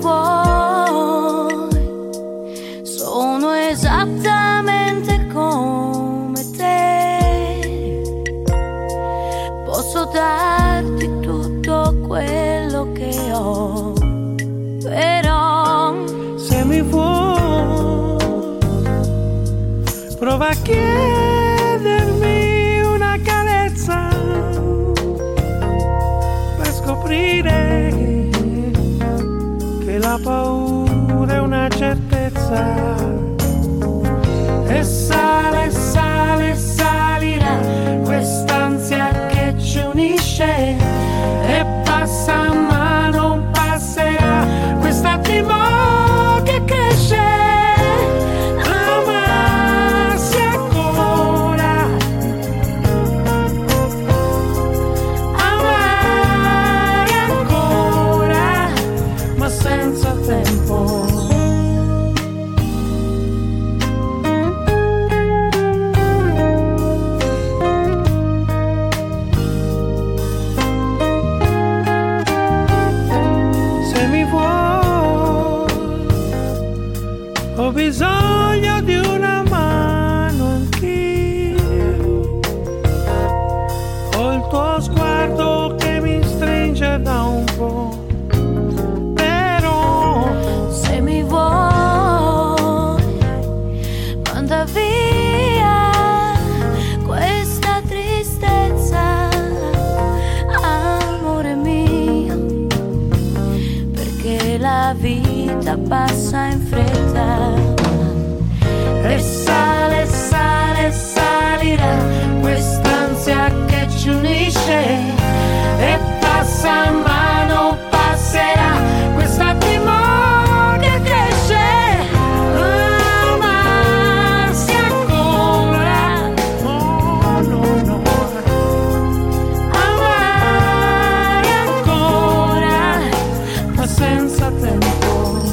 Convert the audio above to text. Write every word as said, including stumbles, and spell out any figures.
vuoi, sono esattamente come te. Posso darti tutto quello che ho, però se mi vuoi, prova a chiedermi una carezza per scoprire che la paura è una certezza. E sale, sale, salirà quest'ansia che ci unisce, e passa ma non passerà quest'attimo che cresce. Amarsi ancora, amare ancora, ma senza tempo. Ho bisogno di una mano anch'io, ho il tuo sguardo che mi stringe da un po', però se mi vuoi, manda via questa tristezza, amore mio, perché la vita passa in fretta. E sale, sale, salirà quest'ansia che ci unisce, e passa ma non passerà quest'attimo che cresce. Amarsi ancora, no, no, no, amare ancora, ma senza tempo.